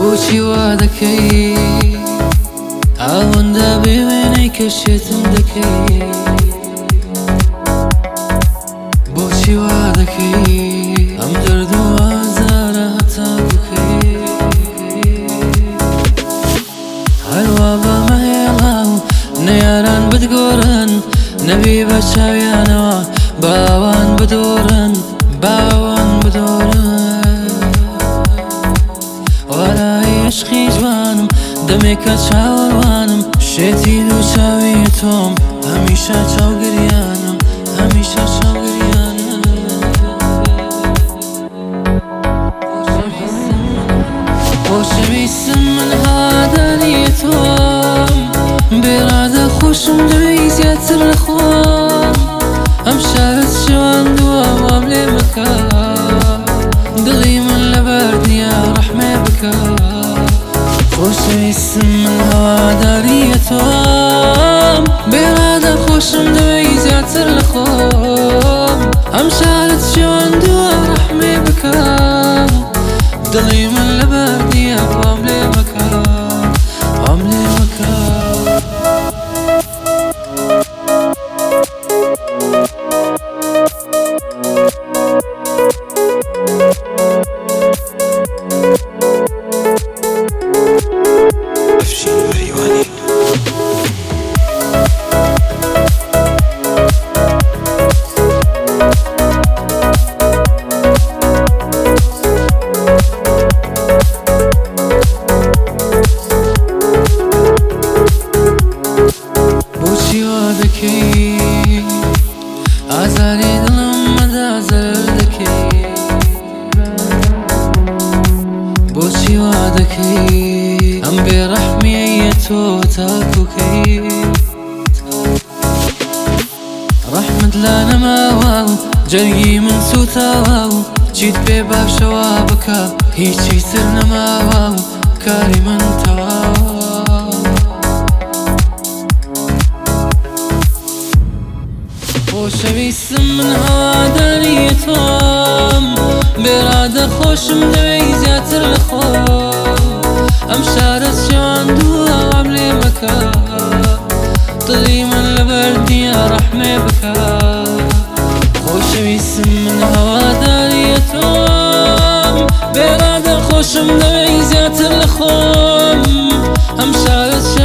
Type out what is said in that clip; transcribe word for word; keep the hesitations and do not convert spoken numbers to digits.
بۆچی وا دەکەی ئەوەندە بێوێنەی کەشێتم دەکەی بۆچی وا دەکەی ئەم دەرد و ئازارە هەتا بکەی هەروە بەمەهێڵا و نەیاران بتگۆڕن نەبی بە چاویانەوە باوان بدۆڕن باوان بدۆڕن وەرای عشقی جوانم دەمێکە چاوەڕوانم شێتی دوو چاوی تۆم هەمیشە چاوگریانم هەمیشە چاوگریانم خۆشەویستم من هەواداری تۆم بێرادە خۆشم دەوێی زیاتر لە خۆم ئەم شارەت شێواندووە وام لێ مەکە دڵی من لەبەر نییە ڕەحمێ بکە خۆشەویستم من هەواداری تۆم بێرادە خۆشم دەوێی زیاتر لە خۆم ئەم شارەت شێواندووە ڕەحمێ بکە دڵی من لەبەر نییە وام لێ مەکە وام لێ مەکە ئازاری دڵم مەدا زەرەر دەکەی بۆچی وا دەکەی ئەم بێڕەحمییە تۆ تاکوکەی ڕەحمت لا نەماوە و جەرگی من سوتاوە و چیت پێ باشەوا بکە هیچی تر نەماوە و کاری من تەواوە خۆشەویستم من هەواداری تۆم بێرادە خۆشم دەوێی زیاتر لە خۆم ئەم شارەت شێواندووە وام لێ مەکە دڵی من لەبەر نییە ڕەحمێ بکە خۆشەویستم من هەواداری تۆم بێرادە خۆشم دەوێی زیاتر لە خۆم ئەم شارەت